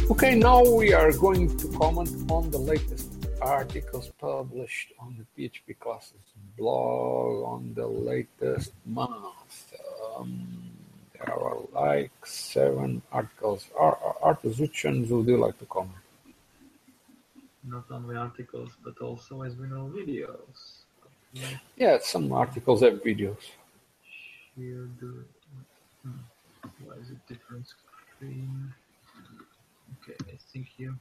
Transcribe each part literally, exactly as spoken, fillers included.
Okay, now we are going to comment on the latest articles published on the P H P Classes blog on the latest month. Um, there are like seven articles. Artus, which ones would you like to comment? Not only articles, but also, as we know, videos. Okay. Yeah, some articles have videos. Here, do hmm. Why is it different screen? Okay, I think you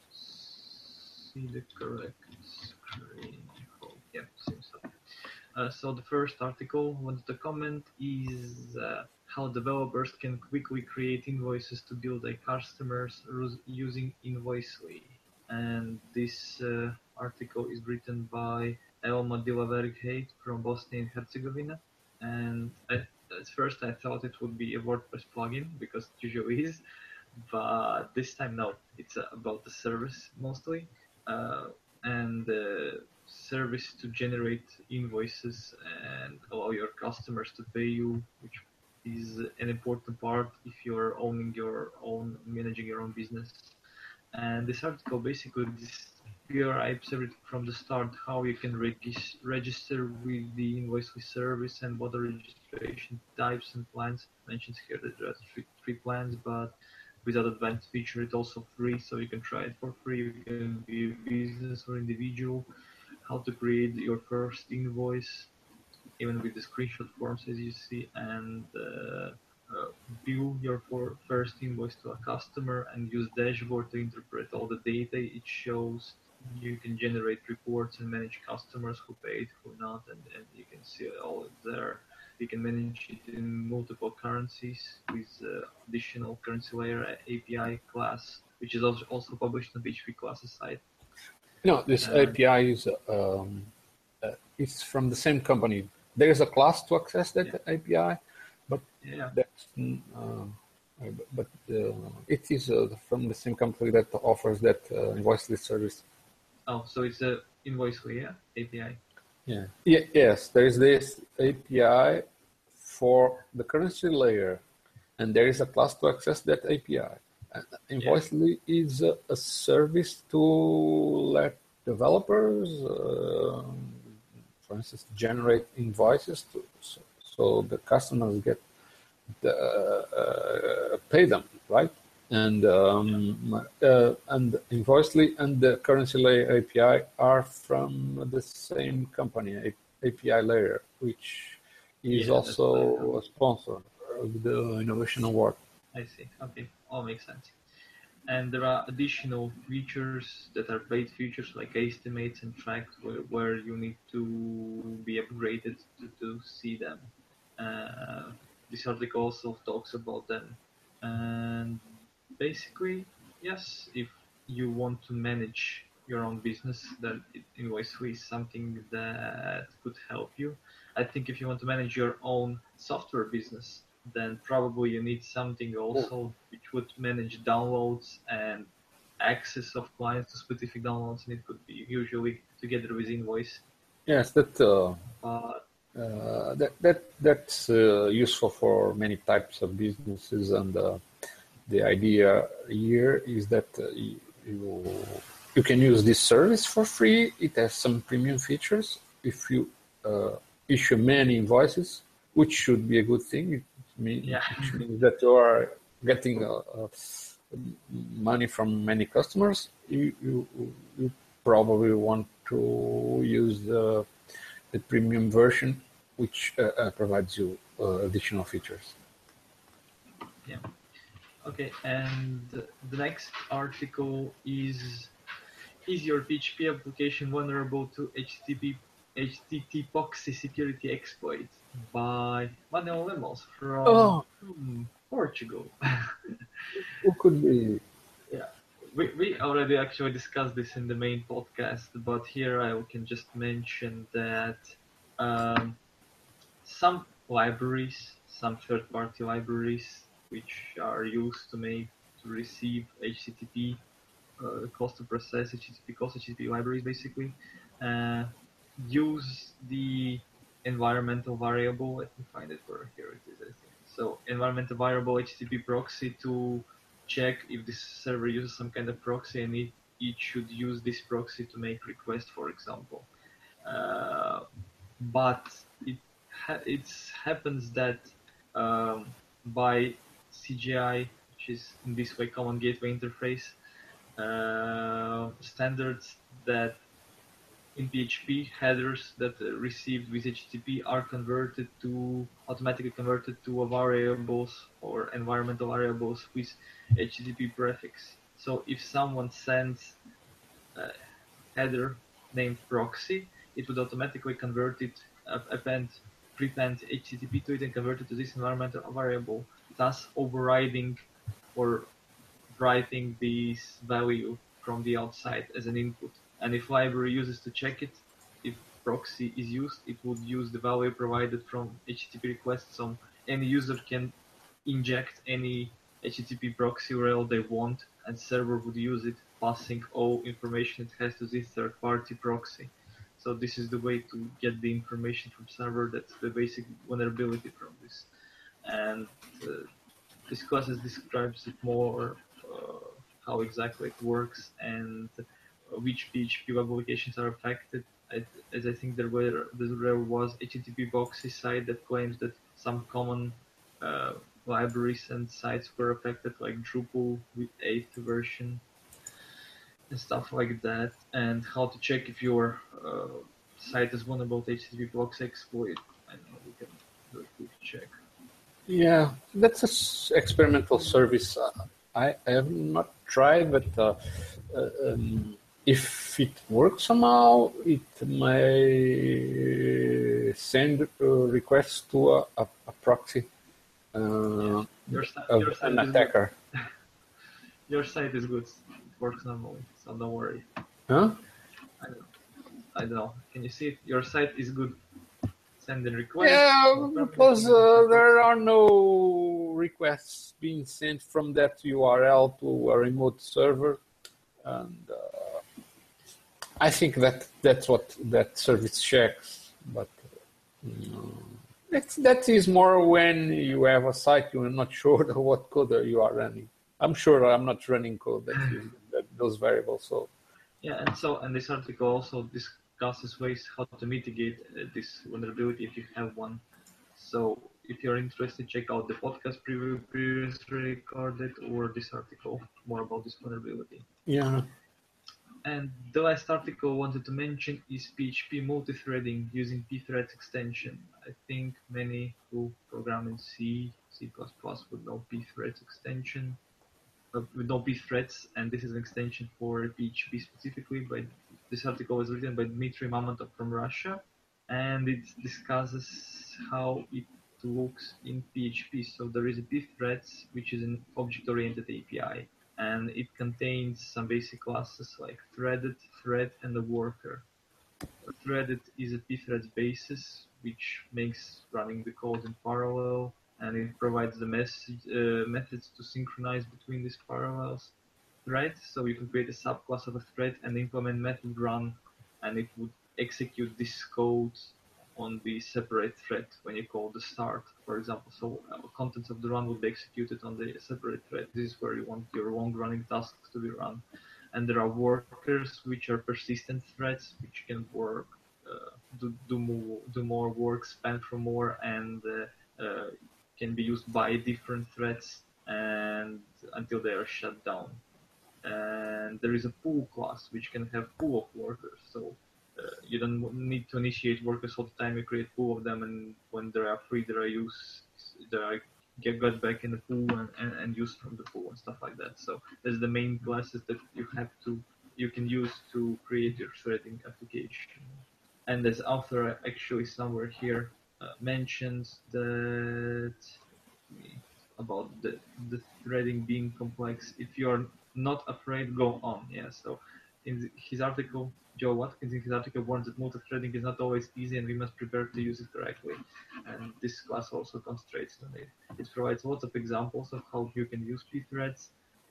see the correct screen. Oh, yeah, seems so. Uh, so the first article I wanted to comment is uh, how developers can quickly create invoices to bill their customers using Invoicely. And this uh, article is written by Elma Dilavergheit from Bosnia and Herzegovina. And I, at first I thought it would be a WordPress plugin, because it usually is, but this time no, it's uh, about the service mostly. Uh, and uh, service to generate invoices and allow your customers to pay you, which is an important part if you're owning your own, managing your own business. And this article basically describes everything from the start, how you can regis- register with the Invoicely service and what the registration types and plans. Mentions here that there are three, three plans, but without advanced feature, it's also free, so you can try it for free. You can be a business or individual. How to create your first invoice, even with the screenshot forms as you see, and uh, uh, view your for first invoice to a customer and use dashboard to interpret all the data it shows. You can generate reports and manage customers who paid, who not, and, and you can see all there. You can manage it in multiple currencies with uh, additional currency layer A P I class, which is also, also published on the P H P Classes site. No, this And, A P I is um, uh, it's from the same company. There is a class to access that yeah. A P I, but yeah. that's uh, but uh, it is uh, from the same company that offers that uh, Invoicely service. Oh, so it's a Invoicely, yeah, A P I. Yeah. yeah. Yes, there is this A P I for the currency layer, and there is a class to access that A P I. And Invoicely yeah. is a, a service to let developers, uh, for instance, generate invoices to, so, so the customers get the, uh, pay them, right? And um, yeah. uh, and Invoicely and the currency layer A P I are from the same company, A P I layer, which is yeah, also a sponsor of the Innovation Award. I see. Okay, all makes sense. And there are additional features that are paid features like estimates and tracks where, where you need to be upgraded to, to see them. Uh, this article also talks about them. And basically, yes, if you want to manage your own business, then Invoicely is something that could help you. I think if you want to manage your own software business, then probably you need something also which would manage downloads and access of clients to specific downloads, and it could be usually together with Invoice. Yes, that uh, uh, uh, that that that's uh, useful for many types of businesses, and uh, the idea here is that uh, you you can use this service for free. It has some premium features. If you uh, issue many invoices, which should be a good thing, it means, yeah. which means that you are getting uh, uh, money from many customers. You, you, you probably want to use the, the premium version, which uh, uh, provides you uh, additional features. Yeah. Okay, and the next article is, is your P H P application vulnerable to H T T P H T T P security exploits by Manuel Lemos from, oh. from Portugal. Who could be? Yeah, we, we already actually discussed this in the main podcast, but here I can just mention that um, some libraries, some third-party libraries, which are used to make to receive H T T P uh, cost to process H T T P cost H T T P libraries basically uh, use the environmental variable. Let me find it where here it is. I think so. Environmental variable H T T P proxy to check if this server uses some kind of proxy, and it, it should use this proxy to make request, for example. Uh, but it ha it happens that um, by C G I, which is in this way Common Gateway Interface uh, standards, that in P H P headers that are received with H T T P are converted to automatically converted to variables or environmental variables with H T T P prefix. So if someone sends a header named proxy, it would automatically convert it, uh, append, prepend H T T P to it and convert it to this environmental variable, thus overriding or writing this value from the outside as an input. And if library uses to check it, if proxy is used, it would use the value provided from H T T P request. So any user can inject any H T T P proxy U R L they want, and server would use it, passing all information it has to this third-party proxy. So this is the way to get the information from server. That's the basic vulnerability from this. And uh, this class describes it more, uh, how exactly it works and which P H P web applications are affected. I, as I think there were there was H T T P proxy site that claims that some common uh, libraries and sites were affected, like Drupal with eighth version and stuff like that, and how to check if your uh, site is vulnerable to H T T P proxy exploit. I know we can do a quick check. Yeah, that's an experimental service. Uh, I, I have not tried, but uh, uh, um, if it works somehow, it may send uh, requests to a, a, a proxy uh, yeah. your, of your an attacker. Your site is good. It works normally, so don't worry. Huh? I don't know. I don't know. Can you see it? Your site is good. Send a request. Yeah, because uh, there are no requests being sent from that U R L to a remote server, and uh, I think that that's what that service checks. But you know, it's, that is more when you have a site you're not sure what code you are running. I'm sure I'm not running code that uses that, those variables. So yeah, and so and this article also discusses ways how to mitigate uh, this vulnerability if you have one. So if you're interested, check out the podcast preview previously recorded or this article more about this vulnerability. yeah. And the last article I wanted to mention is P H P multi-threading using pthreads extension. I think many who program in C, C plus plus would know pthreads extension, uh, would know pthreads, and this is an extension for P H P specifically. By this article was written by Dmitry Mamontov from Russia, and it discusses how it looks in P H P. So there is a pthreads, which is an object-oriented A P I, and it contains some basic classes like threaded, thread, and a worker. Threaded is a pthreads basis, which makes running the code in parallel, and it provides the message, uh, methods to synchronize between these parallels. Thread, so you can create a subclass of a thread and implement method run, and it would execute this code on the separate thread when you call the start, for example. So uh, contents of the run would be executed on the separate thread. This is where you want your long running tasks to be run. And there are workers, which are persistent threads, which can work, uh, do, do, more, do more work, span for more, and uh, uh, can be used by different threads and until they are shut down. And there is a pool class, which can have pool of workers. So uh, you don't need to initiate workers all the time. You create pool of them, and when they are free, they are used, they are get got back in the pool and, and, and used from the pool and stuff like that. So there's the main classes that you have to you can use to create your threading application. And as author actually somewhere here uh, mentions that about the, the threading being complex. If you're not afraid, go on. Yeah. So in his article, Joe Watkins in his article warns that multi-threading is not always easy, and we must prepare to use it correctly. And this class also concentrates on it. It provides lots of examples of how you can use pthreads,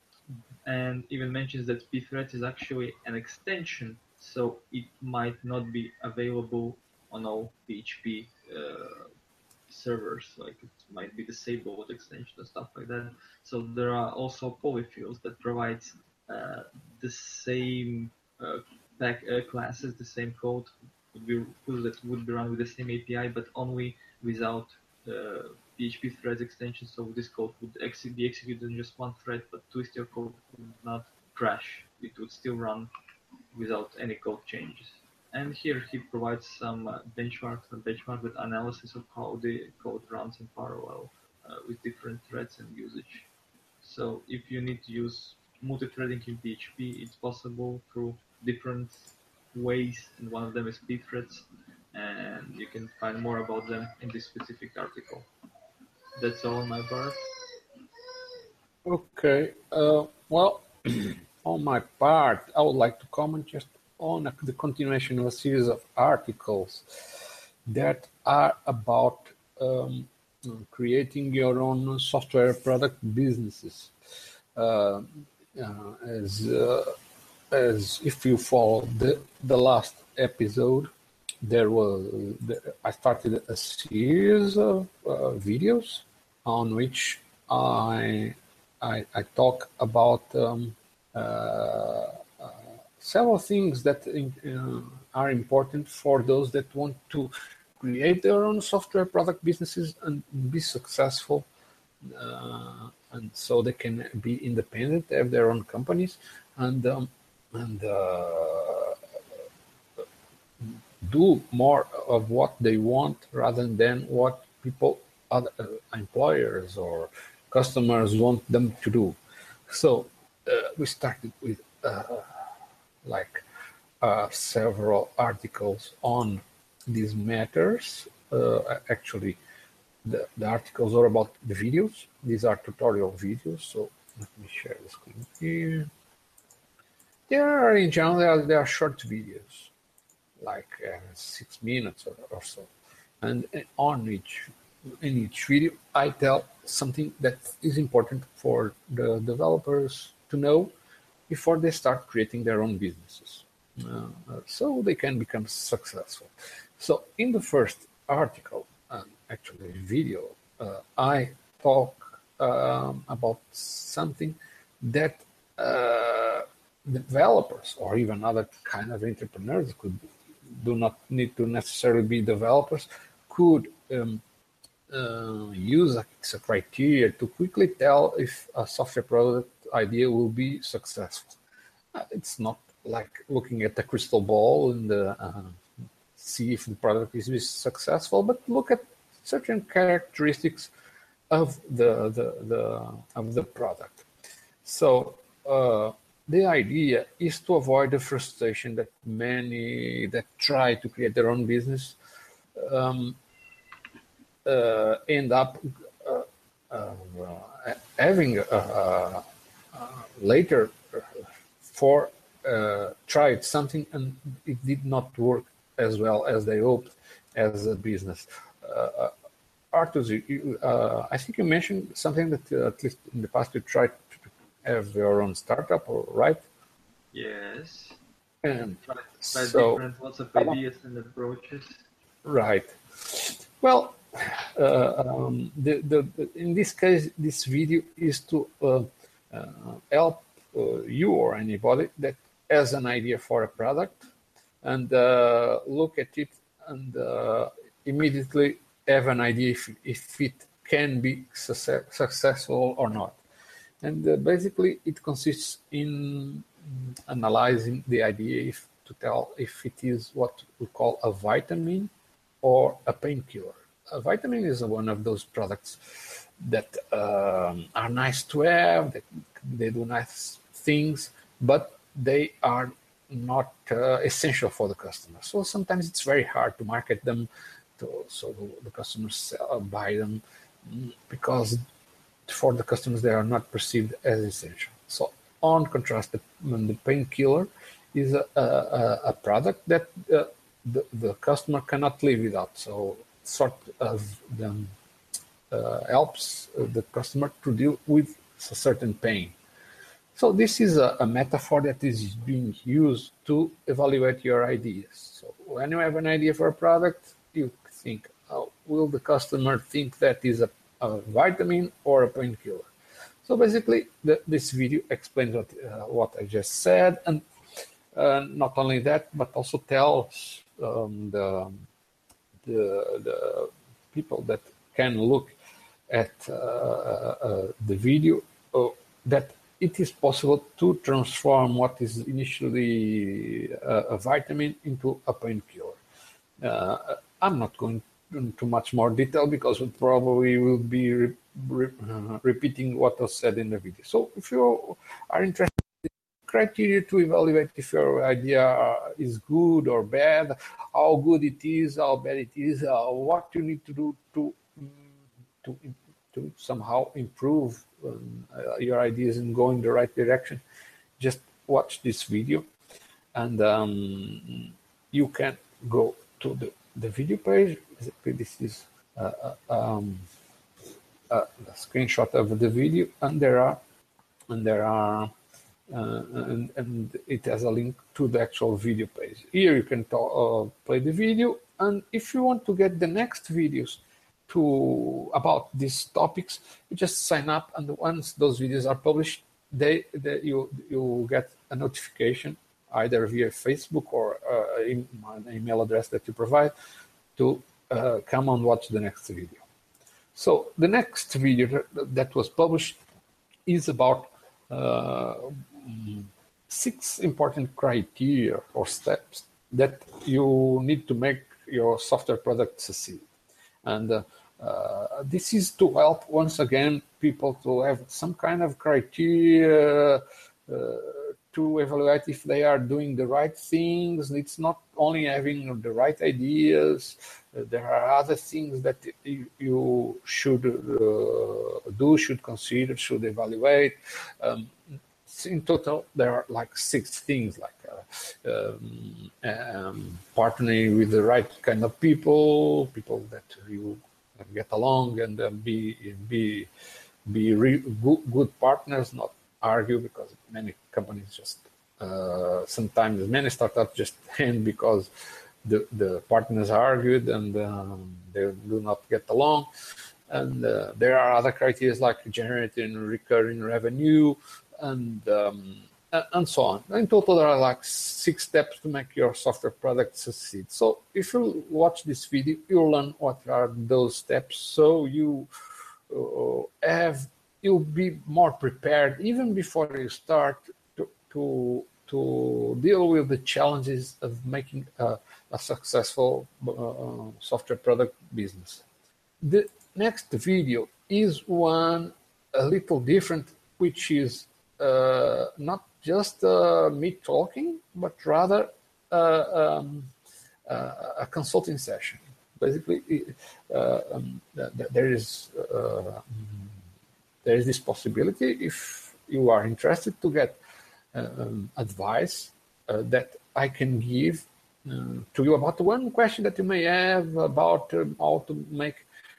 and even mentions that pthreads is actually an extension, so it might not be available on all P H P uh, servers, like it might be disabled extension and stuff like that. So there are also polyfills that provides uh, the same uh, back uh, classes, the same code would be that would be run with the same A P I, but only without uh, P H P threads extension. So this code would ex be executed in just one thread, but twist your code would not crash. It would still run without any code changes. And here he provides some uh, benchmarks and benchmark with analysis of how the code runs in parallel uh, with different threads and usage. So if you need to use multi-threading in P H P, it's possible through different ways, and one of them is pthreads, and you can find more about them in this specific article. That's all on my part. Okay, uh, well, on my part, I would like to comment just on a, the continuation of a series of articles that are about um, creating your own software product businesses. Uh, uh, as uh, as if you follow the the last episode, there was I started a series of uh, videos on which I I, I talk about um, uh, uh, several things that uh, are important for those that want to create their own software product businesses and be successful, uh, and so they can be independent, have their own companies, and um, and uh, do more of what they want rather than what people, other uh, employers or customers want them to do. So uh, we started with uh, like uh, several articles on these matters. Uh, actually, the, the articles are about the videos. These are tutorial videos. So let me share the screen here. They are, in general, they are, they are short videos, like uh, six minutes or, or so. And on each, in each video, I tell something that is important for the developers to know before they start creating their own businesses, uh, so they can become successful. So in the first article, uh, actually video, uh, I talk um, about something that uh, developers or even other kind of entrepreneurs could do not need to necessarily be developers could um, uh, use as a criteria to quickly tell if a software product idea will be successful. Uh, it's not like looking at the crystal ball and uh, uh, see if the product is successful, but look at certain characteristics of the the, the of the product. So uh, the idea is to avoid the frustration that many that try to create their own business um, uh, end up uh, uh, having uh, uh, later for uh, tried something and it did not work as well as they hoped as a business. Uh, Arthur, you, uh, I think you mentioned something that uh, at least in the past you tried to have your own startup, right? Yes. And Try, try so, different lots of ideas and approaches. Right. Well, uh, um, the, the, the, in this case, this video is to uh, uh, help uh, you or anybody that has an idea for a product and uh, look at it and uh, immediately have an idea if, if it can be success, successful or not. And uh, basically, it consists in analyzing the idea if, to tell if it is what we call a vitamin or a painkiller. A vitamin is one of those products that um, are nice to have, that they do nice things, but they are not uh, essential for the customer. So sometimes it's very hard to market them, to, so the customers sell, buy them, because for the customers they are not perceived as essential. So on contrast, the, the painkiller is a, a, a product that uh, the, the customer cannot live without. So sort of them uh, helps the customer to deal with a certain pain. So this is a, a metaphor that is being used to evaluate your ideas. So when you have an idea for a product, you think, oh, will the customer think that is a, a vitamin or a painkiller? So basically, the, this video explains what, uh, what I just said, and uh, not only that, but also tells um, the, the, the people that can look at uh, uh, the video uh, that it is possible to transform what is initially a, a vitamin into a painkiller. Uh, I'm not going into much more detail because we probably will be re re uh, repeating what was said in the video. So if you are interested in criteria to evaluate if your idea is good or bad, how good it is, how bad it is, uh, what you need to do to, to, to somehow improve um, uh, your ideas and go in the right direction, just watch this video, and um, you can go to the, the video page. This is uh, um, a screenshot of the video, and there are and there are uh, and, and it has a link to the actual video page. Here you can uh, play the video, and if you want to get the next videos to about these topics, you just sign up, and once those videos are published, they, they you you get a notification either via Facebook or uh, in an email address that you provide to uh, come and watch the next video. So the next video that was published is about uh, six important criteria or steps that you need to make your software product succeed. And uh, uh, this is to help, once again, people to have some kind of criteria uh, to evaluate if they are doing the right things. It's not only having the right ideas. Uh, there are other things that you, you should uh, do, should consider, should evaluate. Um, in total, there are like six things, like uh, um, um, partnering with the right kind of people, people that you get along and uh, be be be re good, good partners, not argue, because many companies just uh, sometimes many startups just end because the the partners argued and um, they do not get along. And uh, there are other criteria like generating recurring revenue and um, and so on. In total, there are like six steps to make your software product succeed. So if you watch this video, you'll learn what are those steps, so you uh, have you'll be more prepared even before you start to to, to deal with the challenges of making a, a successful uh, software product business. The next video is one a little different, which is uh, not just uh, me talking, but rather uh, um, uh, a consulting session. Basically, uh, um, th there is uh, there is this possibility, if you are interested, to get um, advice uh, that I can give uh, to you about one question that you may have about um, how to make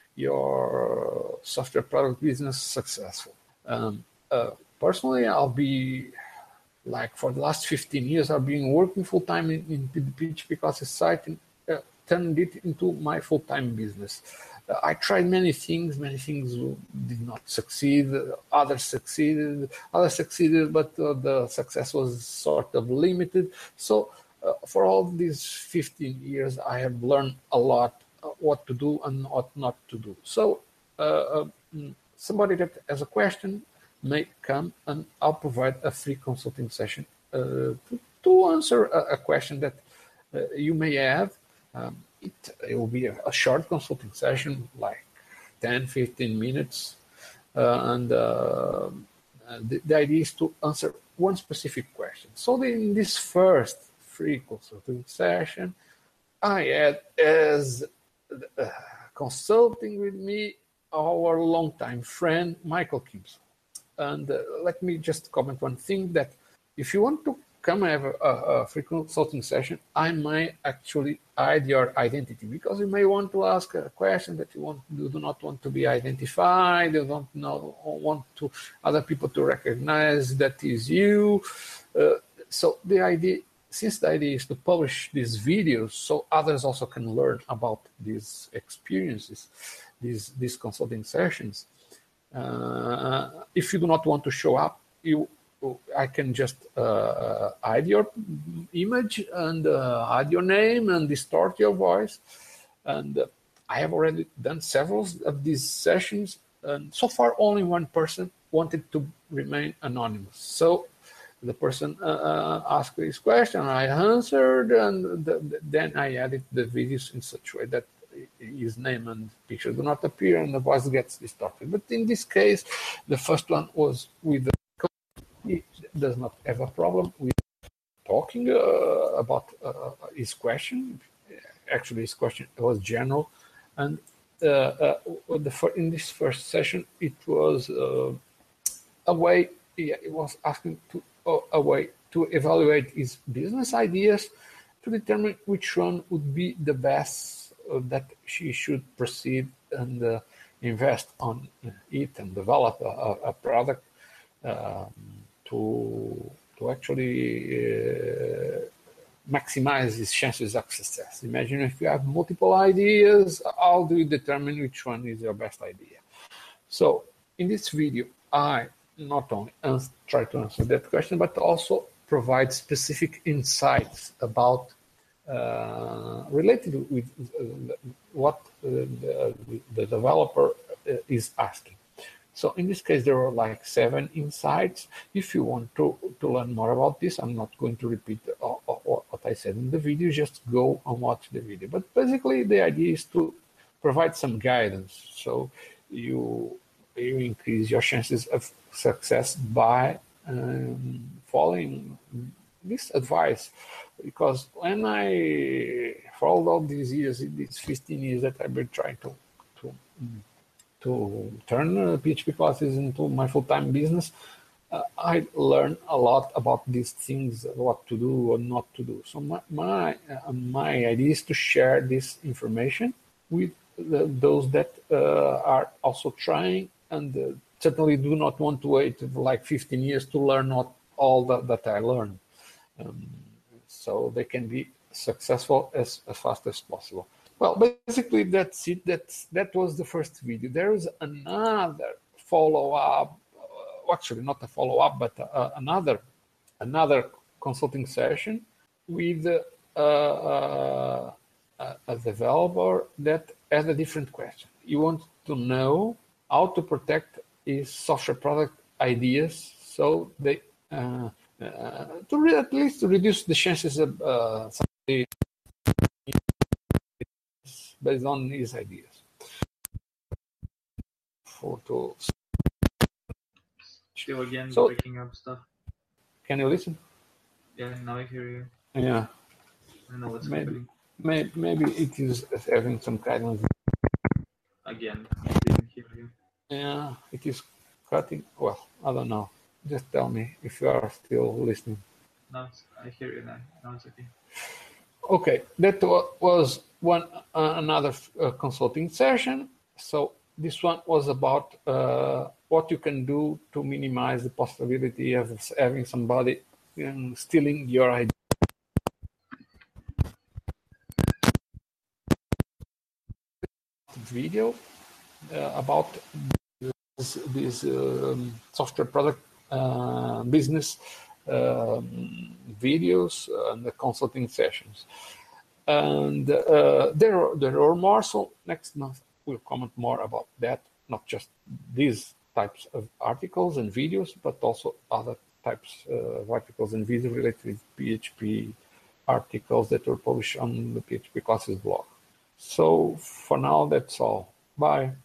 your software product business successful. Um, uh, personally, I'll be like for the last fifteen years, I've been working full time in, in the P H P classes site and uh, turned it into my full time business. Uh, I tried many things, many things did not succeed, others succeeded, others succeeded, but uh, the success was sort of limited. So uh, for all these fifteen years, I have learned a lot uh, what to do and what not to do. So uh, uh, somebody that has a question may come and I'll provide a free consulting session uh, to, to answer a, a question that uh, you may have. Um, it, it will be a, a short consulting session, like ten, fifteen minutes. Uh, and uh, the, the idea is to answer one specific question. So in this first free consulting session, I had as uh, consulting with me our longtime friend, Michael Kimson. And uh, let me just comment one thing, that if you want to come have a, a free consulting session, I might actually hide your identity, because you may want to ask a question that you want you do not want to be identified, you don't know, want to other people to recognize that is you. Uh, so the idea since the idea is to publish these videos so others also can learn about these experiences, these, these consulting sessions, uh, if you do not want to show up, you, I can just uh, hide your image and uh, hide your name and distort your voice. And uh, I have already done several of these sessions, and so far only one person wanted to remain anonymous. So the person uh, asked this question, I answered, and the, the, then I edit the videos in such a way that his name and picture do not appear and the voice gets distorted. But in this case, the first one was with the, he does not have a problem with talking uh, about uh, his question. Actually, his question was general, and uh, uh, the, in this first session, it was uh, a way, yeah, it was asking to a way to evaluate his business ideas to determine which one would be the best uh, that she should proceed and uh, invest on it and develop a, a product um, to to actually uh, maximize his chances of success. Imagine if you have multiple ideas, how do you determine which one is your best idea? So in this video, I not only try to answer that question, but also provide specific insights about uh, related with uh, what uh, the, the developer uh, is asking. So in this case, there are like seven insights. If you want to, to learn more about this, I'm not going to repeat all, all, what I said in the video, just go and watch the video. But basically, the idea is to provide some guidance. So you, you increase your chances of success by um, following this advice. Because when I, for all these years, these fifteen years that I've been trying to, to to turn uh, P H P classes into my full-time business, uh, I learned a lot about these things, what to do or not to do. So my my, uh, my idea is to share this information with the, those that uh, are also trying and uh, certainly do not want to wait like fifteen years to learn not all that, that I learned. Um, so they can be successful as, as fast as possible. Well, basically, that's it. That's, that was the first video. There is another follow-up, uh, actually not a follow-up, but uh, another another consulting session with uh, uh, a developer that has a different question. You want to know how to protect his software product ideas so they, uh, uh, to re at least to reduce the chances of uh, somebody based on his ideas. Photo. Still again so, breaking up stuff. Can you listen? Yeah, now I hear you. Yeah. I don't know what's maybe, happening. Maybe, maybe it is having some kind of... Again, I didn't hear you. Yeah, it is cutting. Well, I don't know. Just tell me if you are still listening. Now I hear you now. Now it's okay. Okay, that was one uh, another uh, consulting session. So this one was about uh, what you can do to minimize the possibility of having somebody um, stealing your idea. Video uh, about this, this um, software product uh, business um, videos and the consulting sessions. And uh, there, are, there are more, so next month we'll comment more about that, not just these types of articles and videos, but also other types of articles and videos related with P H P articles that were published on the P H P Classes blog. So for now, that's all. Bye.